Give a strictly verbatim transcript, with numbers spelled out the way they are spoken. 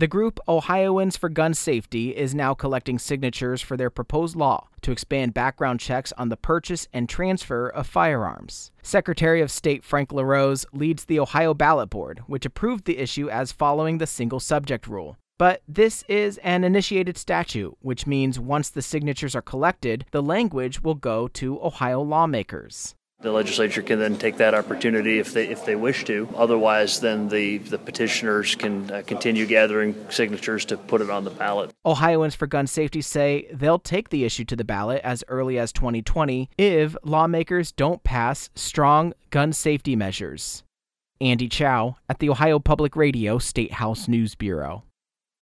The group Ohioans for Gun Safety is now collecting signatures for their proposed law to expand background checks on the purchase and transfer of firearms. Secretary of State Frank LaRose leads the Ohio Ballot Board, which approved the issue as following the single subject rule. But this is an initiated statute, which means once the signatures are collected, the language will go to Ohio lawmakers. The legislature can then take that opportunity if they if they wish to. Otherwise, then the, the petitioners can uh, continue gathering signatures to put it on the ballot. Ohioans for Gun Safety say they'll take the issue to the ballot as early as twenty twenty if lawmakers don't pass strong gun safety measures. Andy Chow at the Ohio Public Radio State House News Bureau.